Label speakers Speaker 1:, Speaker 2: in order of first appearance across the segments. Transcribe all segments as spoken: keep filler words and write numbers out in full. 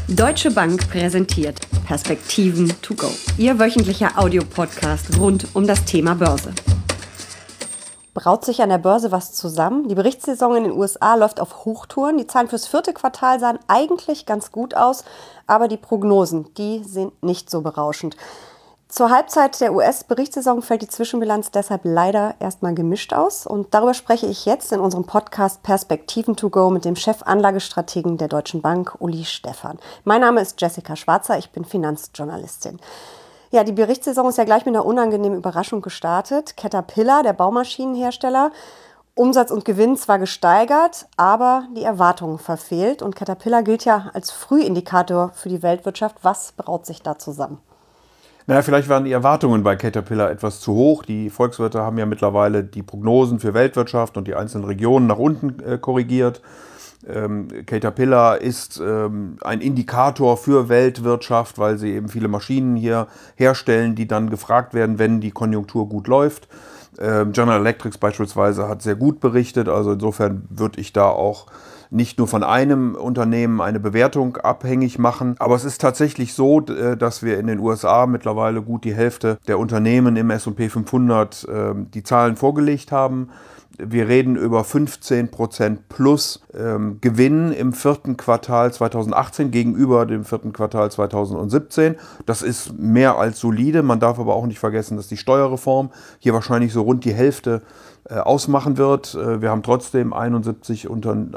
Speaker 1: Deutsche Bank präsentiert Perspektiven to go. Ihr wöchentlicher Audiopodcast rund um das Thema Börse. Braut sich an der Börse was zusammen? Die Berichtssaison in den U S A läuft auf Hochtouren. Die Zahlen fürs vierte Quartal sahen eigentlich ganz gut aus, aber die Prognosen, die sind nicht so berauschend. Zur Halbzeit der U S-Berichtssaison fällt die Zwischenbilanz deshalb leider erstmal gemischt aus. Und darüber spreche ich jetzt in unserem Podcast Perspektiven to go mit dem Chefanlagestrategen der Deutschen Bank, Uli Stephan. Mein Name ist Jessica Schwarzer, ich bin Finanzjournalistin. Ja, die Berichtssaison ist ja gleich mit einer unangenehmen Überraschung gestartet. Caterpillar, der Baumaschinenhersteller, Umsatz und Gewinn zwar gesteigert, aber die Erwartungen verfehlt. Und Caterpillar gilt ja als Frühindikator für die Weltwirtschaft. Was braut sich da zusammen?
Speaker 2: Naja, vielleicht waren die Erwartungen bei Caterpillar etwas zu hoch. Die Volkswirte haben ja mittlerweile die Prognosen für Weltwirtschaft und die einzelnen Regionen nach unten äh, korrigiert. Ähm, Caterpillar ist ähm, ein Indikator für Weltwirtschaft, weil sie eben viele Maschinen hier herstellen, die dann gefragt werden, wenn die Konjunktur gut läuft. Ähm, General Electric beispielsweise hat sehr gut berichtet, also insofern würde ich da auch nicht nur von einem Unternehmen eine Bewertung abhängig machen. Aber es ist tatsächlich so, dass wir in den U S A mittlerweile gut die Hälfte der Unternehmen im S und P fünfhundert die Zahlen vorgelegt haben. Wir reden über fünfzehn Prozent plus ähm, Gewinn im vierten Quartal zweitausendachtzehn gegenüber dem vierten Quartal zweitausendsiebzehn. Das ist mehr als solide. Man darf aber auch nicht vergessen, dass die Steuerreform hier wahrscheinlich so rund die Hälfte äh, ausmachen wird. Äh, wir haben trotzdem einundsiebzig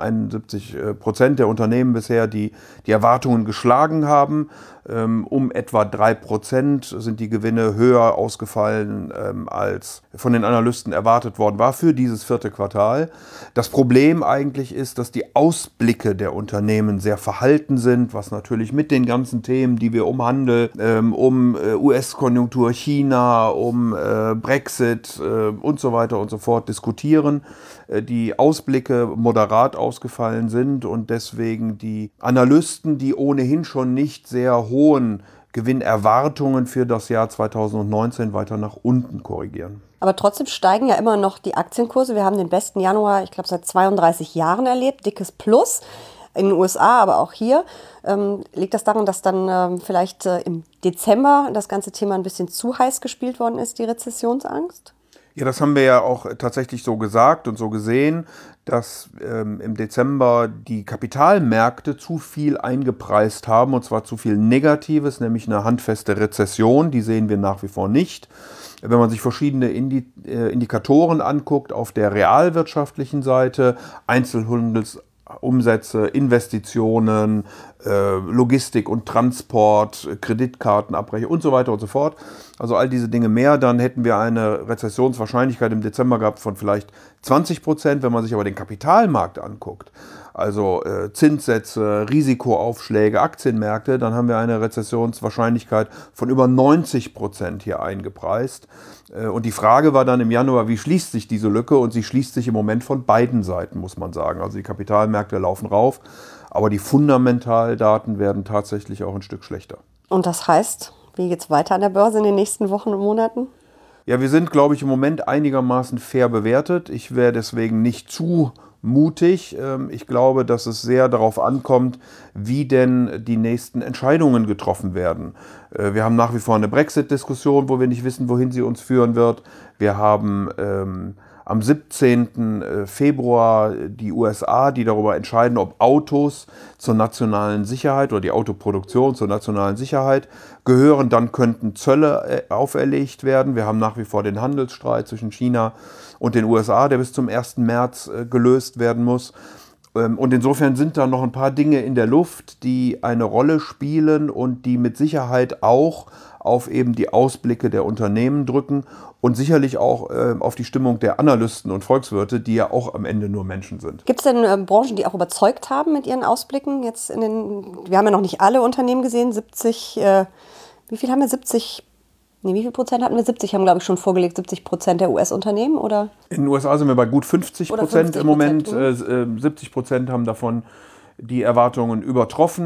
Speaker 2: Prozent der Unternehmen bisher, die die Erwartungen geschlagen haben. Ähm, um etwa drei Prozent sind die Gewinne höher ausgefallen, ähm, als von den Analysten erwartet worden war für dieses vierte Quartal. Das Problem eigentlich ist, dass die Ausblicke der Unternehmen sehr verhalten sind, was natürlich mit den ganzen Themen, die wir um Handel, ähm, um äh, U S-Konjunktur, China, um äh, Brexit äh, und so weiter und so fort diskutieren, äh, die Ausblicke moderat ausgefallen sind und deswegen die Analysten, die ohnehin schon nicht sehr hohen Gewinnerwartungen für das Jahr zweitausendneunzehn weiter nach unten korrigieren.
Speaker 1: Aber trotzdem steigen ja immer noch die Aktienkurse. Wir haben den besten Januar, ich glaube, seit zweiunddreißig Jahren erlebt. Dickes Plus in den U S A, aber auch hier. Ähm, liegt das daran, dass dann ähm, vielleicht äh, im Dezember das ganze Thema ein bisschen zu heiß gespielt worden ist, die Rezessionsangst?
Speaker 2: Ja, das haben wir ja auch tatsächlich so gesagt und so gesehen, dass ähm, im Dezember die Kapitalmärkte zu viel eingepreist haben, und zwar zu viel Negatives, nämlich eine handfeste Rezession, die sehen wir nach wie vor nicht. Wenn man sich verschiedene Indi- äh, Indikatoren anguckt auf der realwirtschaftlichen Seite, Einzelhandels Umsätze, Investitionen, äh, Logistik und Transport, Kreditkartenabrechnung und so weiter und so fort. Also all diese Dinge mehr, dann hätten wir eine Rezessionswahrscheinlichkeit im Dezember gehabt von vielleicht zwanzig Prozent. Wenn man sich aber den Kapitalmarkt anguckt, also äh, Zinssätze, Risikoaufschläge, Aktienmärkte, dann haben wir eine Rezessionswahrscheinlichkeit von über neunzig Prozent hier eingepreist. Äh, und die Frage war dann im Januar, wie schließt sich diese Lücke? Und sie schließt sich im Moment von beiden Seiten, muss man sagen. Also die Kapitalmärkte laufen rauf, aber die Fundamentaldaten werden tatsächlich auch ein Stück schlechter.
Speaker 1: Und das heißt, wie geht es weiter an der Börse in den nächsten Wochen und Monaten?
Speaker 2: Ja, wir sind, glaube ich, im Moment einigermaßen fair bewertet. Ich wäre deswegen nicht zu mutig. Ich glaube, dass es sehr darauf ankommt, wie denn die nächsten Entscheidungen getroffen werden. Wir haben nach wie vor eine Brexit-Diskussion, wo wir nicht wissen, wohin sie uns führen wird. Wir haben ähm, am siebzehnten Februar die U S A, die darüber entscheiden, ob Autos zur nationalen Sicherheit oder die Autoproduktion zur nationalen Sicherheit gehören. Dann könnten Zölle auferlegt werden. Wir haben nach wie vor den Handelsstreit zwischen China und den U S A, der bis zum ersten März gelöst werden muss. Und insofern sind da noch ein paar Dinge in der Luft, die eine Rolle spielen und die mit Sicherheit auch auf eben die Ausblicke der Unternehmen drücken und sicherlich auch äh, auf die Stimmung der Analysten und Volkswirte, die ja auch am Ende nur Menschen sind.
Speaker 1: Gibt es denn äh, Branchen, die auch überzeugt haben mit ihren Ausblicken? Jetzt in den, wir haben ja noch nicht alle Unternehmen gesehen, siebzig, äh, wie viel haben wir, siebzig, nee, wie viel Prozent hatten wir? siebzig haben, glaube ich, schon vorgelegt, siebzig Prozent der U S-Unternehmen, oder?
Speaker 2: In den U S A sind wir bei gut fünfzig Prozent im Moment,
Speaker 1: mhm.
Speaker 2: äh, siebzig Prozent haben davon die Erwartungen übertroffen.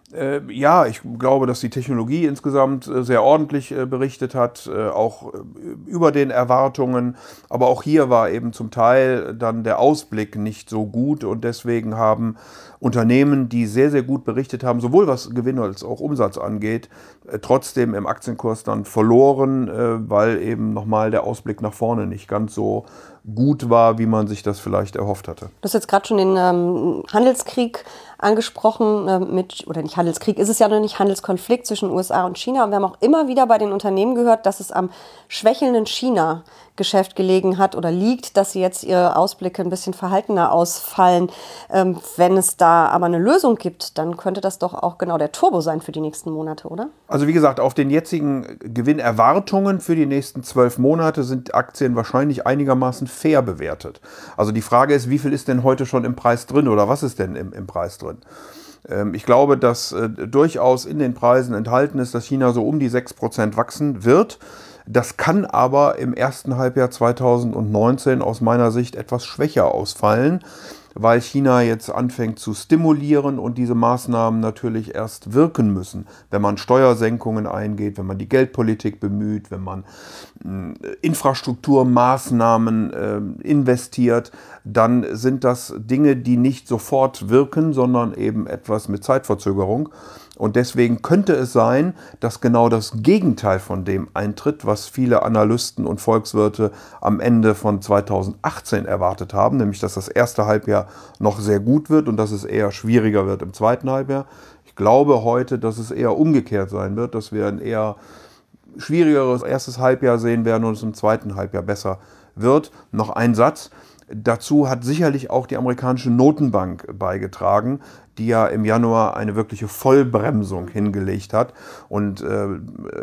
Speaker 2: Äh, ja, ich glaube, dass die Technologie insgesamt äh, sehr ordentlich äh, berichtet hat, äh, auch äh, über den Erwartungen. Aber auch hier war eben zum Teil dann der Ausblick nicht so gut und deswegen haben Unternehmen, die sehr, sehr gut berichtet haben, sowohl was Gewinn als auch Umsatz angeht, äh, trotzdem im Aktienkurs dann verloren, äh, weil eben nochmal der Ausblick nach vorne nicht ganz so gut war, wie man sich das vielleicht erhofft hatte.
Speaker 1: Du hast jetzt gerade schon den ähm, Handelskrieg angesprochen, äh, mit, oder nicht Handelskrieg, ist es ja noch nicht, Handelskonflikt zwischen U S A und China. Und wir haben auch immer wieder bei den Unternehmen gehört, dass es am schwächelnden China-Geschäft gelegen hat oder liegt, dass sie jetzt ihre Ausblicke ein bisschen verhaltener ausfallen. Ähm, wenn es da aber eine Lösung gibt, dann könnte das doch auch genau der Turbo sein für die nächsten Monate, oder?
Speaker 2: Also wie gesagt, auf den jetzigen Gewinnerwartungen für die nächsten zwölf Monate sind Aktien wahrscheinlich einigermaßen fair bewertet. Also die Frage ist, wie viel ist denn heute schon im Preis drin oder was ist denn im, im Preis drin? Ähm, ich glaube, dass äh, durchaus in den Preisen enthalten ist, dass China so um die sechs Prozent wachsen wird. Das kann aber im ersten Halbjahr zweitausendneunzehn aus meiner Sicht etwas schwächer ausfallen, weil China jetzt anfängt zu stimulieren und diese Maßnahmen natürlich erst wirken müssen. Wenn man Steuersenkungen eingeht, wenn man die Geldpolitik bemüht, wenn man äh, Infrastrukturmaßnahmen äh, investiert, dann sind das Dinge, die nicht sofort wirken, sondern eben etwas mit Zeitverzögerung. Und deswegen könnte es sein, dass genau das Gegenteil von dem eintritt, was viele Analysten und Volkswirte am Ende von zweitausendachtzehn erwartet haben, nämlich dass das erste Halbjahr noch sehr gut wird und dass es eher schwieriger wird im zweiten Halbjahr. Ich glaube heute, dass es eher umgekehrt sein wird, dass wir ein eher schwierigeres erstes Halbjahr sehen werden und es im zweiten Halbjahr besser wird. Noch ein Satz. Dazu hat sicherlich auch die amerikanische Notenbank beigetragen, die ja im Januar eine wirkliche Vollbremsung hingelegt hat. Und äh, äh,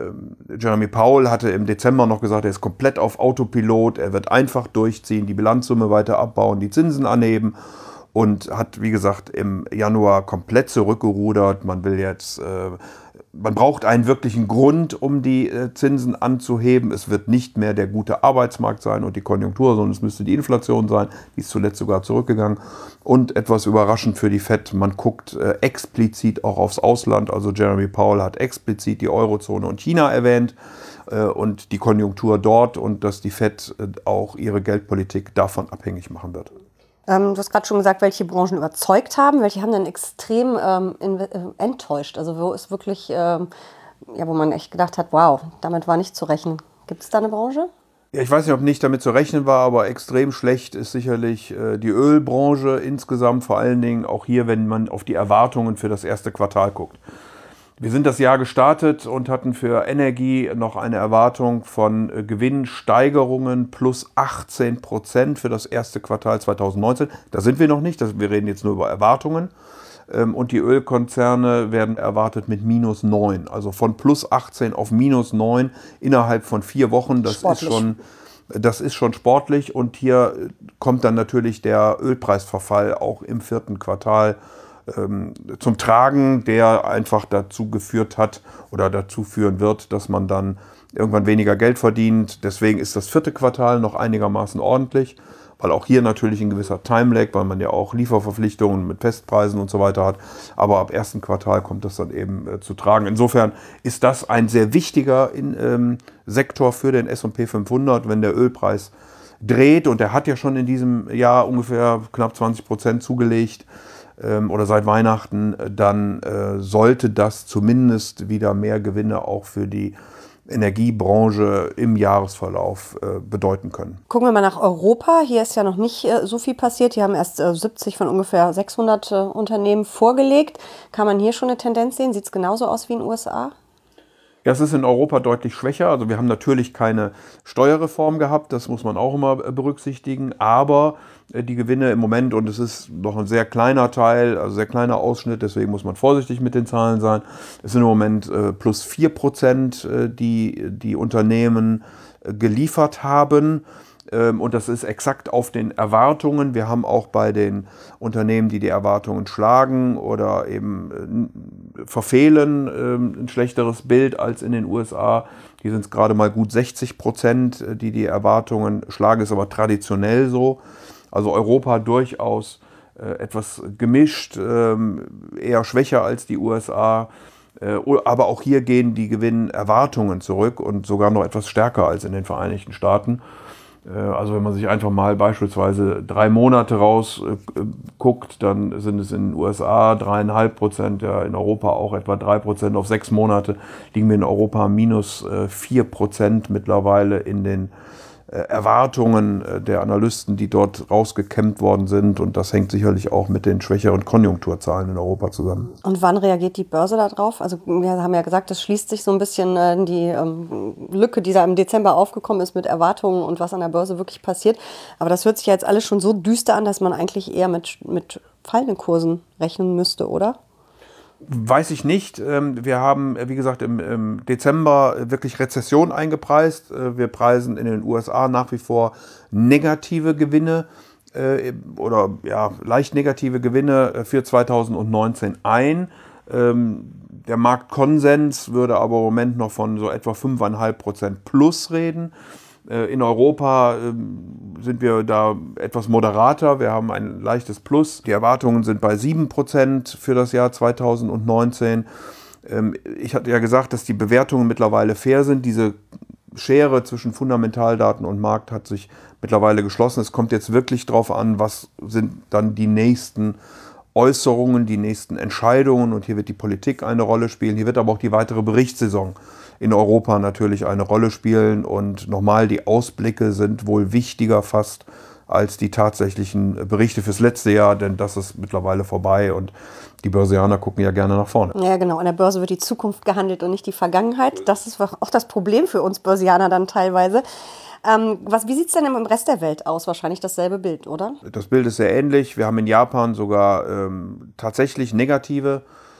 Speaker 2: Jeremy Powell hatte im Dezember noch gesagt, er ist komplett auf Autopilot, er wird einfach durchziehen, die Bilanzsumme weiter abbauen, die Zinsen anheben. Und hat, wie gesagt, im Januar komplett zurückgerudert. Man will jetzt, äh, man braucht einen wirklichen Grund, um die äh, Zinsen anzuheben. Es wird nicht mehr der gute Arbeitsmarkt sein und die Konjunktur, sondern es müsste die Inflation sein. Die ist zuletzt sogar zurückgegangen. Und etwas überraschend für die Fed, man guckt äh, explizit auch aufs Ausland. Also Jeremy Powell hat explizit die Eurozone und China erwähnt äh, und die Konjunktur dort und dass die Fed äh, auch ihre Geldpolitik davon abhängig machen wird.
Speaker 1: Ähm, du hast gerade schon gesagt, welche Branchen überzeugt haben, welche haben denn extrem ähm, in, äh, enttäuscht. Also wo ist wirklich, ähm, ja, wo man echt gedacht hat, wow, damit war nicht zu rechnen. Gibt es da eine Branche?
Speaker 2: Ja, ich weiß nicht, ob nicht damit zu rechnen war, aber extrem schlecht ist sicherlich äh, die Ölbranche insgesamt, vor allen Dingen auch hier, wenn man auf die Erwartungen für das erste Quartal guckt. Wir sind das Jahr gestartet und hatten für Energie noch eine Erwartung von äh, Gewinnsteigerungen plus achtzehn Prozent für das erste Quartal zweitausendneunzehn. Da sind wir noch nicht, das, wir reden jetzt nur über Erwartungen. Ähm, und die Ölkonzerne werden erwartet mit minus neun, also von plus achtzehn auf minus neun innerhalb von vier Wochen. Das ist schon, das ist schon sportlich und hier kommt dann natürlich der Ölpreisverfall auch im vierten Quartal zum Tragen, der einfach dazu geführt hat oder dazu führen wird, dass man dann irgendwann weniger Geld verdient. Deswegen ist das vierte Quartal noch einigermaßen ordentlich, weil auch hier natürlich ein gewisser Time-Lag, weil man ja auch Lieferverpflichtungen mit Festpreisen und so weiter hat. Aber ab ersten Quartal kommt das dann eben äh, zu tragen. Insofern ist das ein sehr wichtiger in, ähm, Sektor für den S und P fünfhundert, wenn der Ölpreis dreht. Und der hat ja schon in diesem Jahr ungefähr knapp zwanzig Prozent zugelegt. Oder seit Weihnachten, dann äh, sollte das zumindest wieder mehr Gewinne auch für die Energiebranche im Jahresverlauf äh, bedeuten können.
Speaker 1: Gucken wir mal nach Europa. Hier ist ja noch nicht äh, so viel passiert. Hier haben erst äh, siebzig von ungefähr sechshundert äh, Unternehmen vorgelegt. Kann man hier schon eine Tendenz sehen? Sieht es genauso aus wie in den U S A?
Speaker 2: Ja, es ist in Europa deutlich schwächer. Also wir haben natürlich keine Steuerreform gehabt, das muss man auch immer berücksichtigen. Aber die Gewinne im Moment, und es ist noch ein sehr kleiner Teil, also sehr kleiner Ausschnitt, deswegen muss man vorsichtig mit den Zahlen sein. Es sind im Moment äh, plus vier Prozent, äh, die die Unternehmen äh, geliefert haben. Und das ist exakt auf den Erwartungen. Wir haben auch bei den Unternehmen, die die Erwartungen schlagen oder eben verfehlen, ein schlechteres Bild als in den U S A. Hier sind es gerade mal gut sechzig Prozent, die die Erwartungen schlagen, ist aber traditionell so. Also Europa durchaus äh, etwas gemischt, ähm, eher schwächer als die U S A. Äh, aber auch hier gehen die Gewinnerwartungen zurück und sogar noch etwas stärker als in den Vereinigten Staaten. Also wenn man sich einfach mal beispielsweise drei Monate rausguckt, äh, dann sind es in den U S A dreieinhalb Prozent, ja in Europa auch etwa drei Prozent. Auf sechs Monate liegen wir in Europa minus äh, vier Prozent mittlerweile in den äh, Erwartungen äh, der Analysten, die dort rausgekämmt worden sind. Und das hängt sicherlich auch mit den schwächeren Konjunkturzahlen in Europa zusammen.
Speaker 1: Und wann reagiert die Börse darauf? Also wir haben ja gesagt, das schließt sich so ein bisschen äh, die ähm, Lücke, die da im Dezember aufgekommen ist mit Erwartungen und was an der Börse wirklich passiert. Aber das hört sich ja jetzt alles schon so düster an, dass man eigentlich eher mit, mit fallenden Kursen rechnen müsste, oder?
Speaker 2: Weiß ich nicht. Wir haben, wie gesagt, im Dezember wirklich Rezession eingepreist. Wir preisen in den U S A nach wie vor negative Gewinne oder ja, leicht negative Gewinne für zweitausendneunzehn ein. Der Marktkonsens würde aber im Moment noch von so etwa fünf Komma fünf Prozent plus reden. In Europa sind wir da etwas moderater. Wir haben ein leichtes Plus. Die Erwartungen sind bei sieben Prozent für das Jahr zweitausendneunzehn. Ich hatte ja gesagt, dass die Bewertungen mittlerweile fair sind. Diese Schere zwischen Fundamentaldaten und Markt hat sich mittlerweile geschlossen. Es kommt jetzt wirklich darauf an, was sind dann die nächsten Äußerungen, die nächsten Entscheidungen. Und hier wird die Politik eine Rolle spielen. Hier wird aber auch die weitere Berichtssaison in Europa natürlich eine Rolle spielen. Und nochmal, die Ausblicke sind wohl wichtiger fast als die tatsächlichen Berichte fürs letzte Jahr, denn das ist mittlerweile vorbei und die Börsianer gucken ja gerne nach vorne.
Speaker 1: Ja, genau. An der Börse wird die Zukunft gehandelt und nicht die Vergangenheit. Das ist auch das Problem für uns Börsianer dann teilweise. Ähm, was, wie sieht es denn im Rest der Welt aus? Wahrscheinlich dasselbe Bild, oder?
Speaker 2: Das Bild ist sehr ähnlich. Wir haben in Japan sogar ähm, tatsächlich negative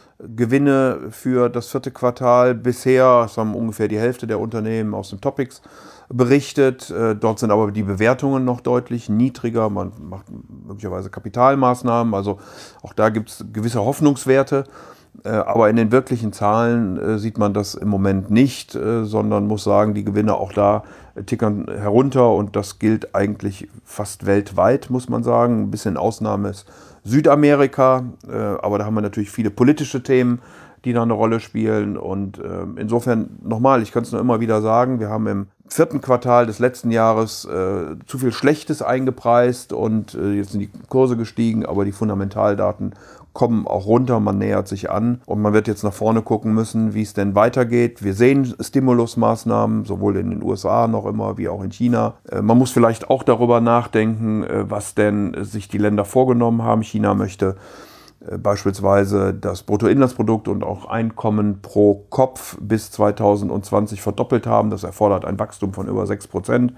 Speaker 2: Gewinne für das vierte Quartal. Bisher, das haben ungefähr die Hälfte der Unternehmen aus den Topics berichtet. Dort sind aber die Bewertungen noch deutlich niedriger. Man macht möglicherweise Kapitalmaßnahmen. Also auch da gibt es gewisse Hoffnungswerte. Aber in den wirklichen Zahlen sieht man das im Moment nicht, sondern muss sagen, die Gewinne auch da tickern herunter. Und das gilt eigentlich fast weltweit, muss man sagen. Ein bisschen Ausnahme ist Südamerika, aber da haben wir natürlich viele politische Themen, die da eine Rolle spielen. Und insofern nochmal, ich kann es nur immer wieder sagen, wir haben im vierten Quartal des letzten Jahres äh, zu viel Schlechtes eingepreist und äh, jetzt sind die Kurse gestiegen, aber die Fundamentaldaten kommen auch runter, man nähert sich an und man wird jetzt nach vorne gucken müssen, wie es denn weitergeht. Wir sehen Stimulusmaßnahmen, sowohl in den U S A noch immer wie auch in China. Äh, man muss vielleicht auch darüber nachdenken, äh, was denn sich die Länder vorgenommen haben. China möchte beispielsweise das Bruttoinlandsprodukt und auch Einkommen pro Kopf bis zweitausendzwanzig verdoppelt haben. Das erfordert ein Wachstum von über sechs Prozent.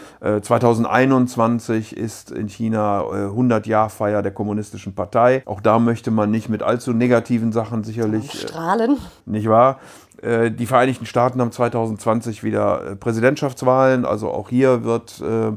Speaker 2: zweitausendeinundzwanzig ist in China hundert-Jahr-Feier der Kommunistischen Partei. Auch da möchte man nicht mit allzu negativen Sachen sicherlich
Speaker 1: strahlen.
Speaker 2: Nicht wahr? Die Vereinigten Staaten haben zweitausendzwanzig wieder Präsidentschaftswahlen. Also auch hier wird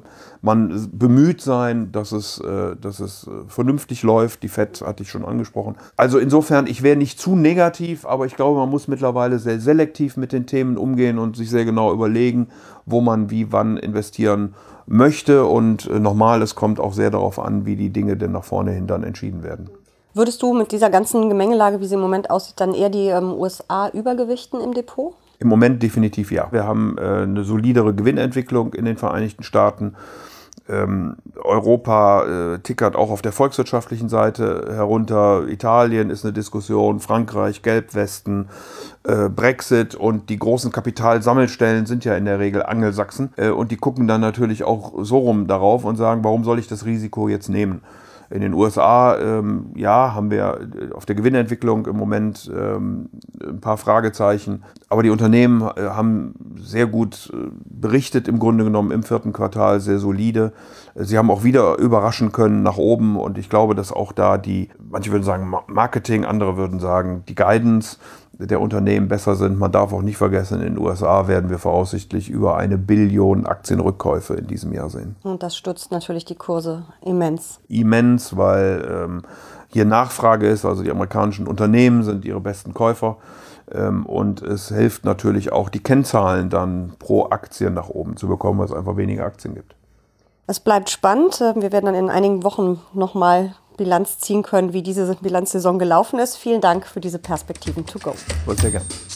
Speaker 2: man bemüht sein, dass es, dass es vernünftig läuft. Die Fed hatte ich schon angesprochen. Also insofern, ich wäre nicht zu negativ, aber ich glaube, man muss mittlerweile sehr selektiv mit den Themen umgehen und sich sehr genau überlegen, wo man wie wann investieren möchte. Und nochmal, es kommt auch sehr darauf an, wie die Dinge denn nach vorne hin dann entschieden werden.
Speaker 1: Würdest du mit dieser ganzen Gemengelage, wie sie im Moment aussieht, dann eher die ähm, U S A übergewichten im Depot?
Speaker 2: Im Moment definitiv ja. Wir haben äh, eine solidere Gewinnentwicklung in den Vereinigten Staaten. Ähm, Europa äh, tickert auch auf der volkswirtschaftlichen Seite herunter. Italien ist eine Diskussion, Frankreich, Gelbwesten, äh, Brexit und die großen Kapitalsammelstellen sind ja in der Regel Angelsachsen. Äh, und die gucken dann natürlich auch so rum darauf und sagen, warum soll ich das Risiko jetzt nehmen? In den U S A, ähm, ja, haben wir auf der Gewinnentwicklung im Moment ähm, ein paar Fragezeichen. Aber die Unternehmen äh, haben sehr gut äh, berichtet, im Grunde genommen im vierten Quartal, sehr solide. Sie haben auch wieder überraschen können nach oben. Und ich glaube, dass auch da die, manche würden sagen Marketing, andere würden sagen die Guidance der Unternehmen besser sind. Man darf auch nicht vergessen, in den U S A werden wir voraussichtlich über eine Billion Aktienrückkäufe in diesem Jahr sehen.
Speaker 1: Und das stützt natürlich die Kurse immens.
Speaker 2: Immens, weil ähm, hier Nachfrage ist, also die amerikanischen Unternehmen sind ihre besten Käufer. Ähm, und es hilft natürlich auch, die Kennzahlen dann pro Aktie nach oben zu bekommen, weil es einfach weniger Aktien gibt.
Speaker 1: Es bleibt spannend. Wir werden dann in einigen Wochen nochmal Bilanz ziehen können, wie diese Bilanzsaison gelaufen ist. Vielen Dank für diese Perspektiven to go.
Speaker 2: Sehr gerne.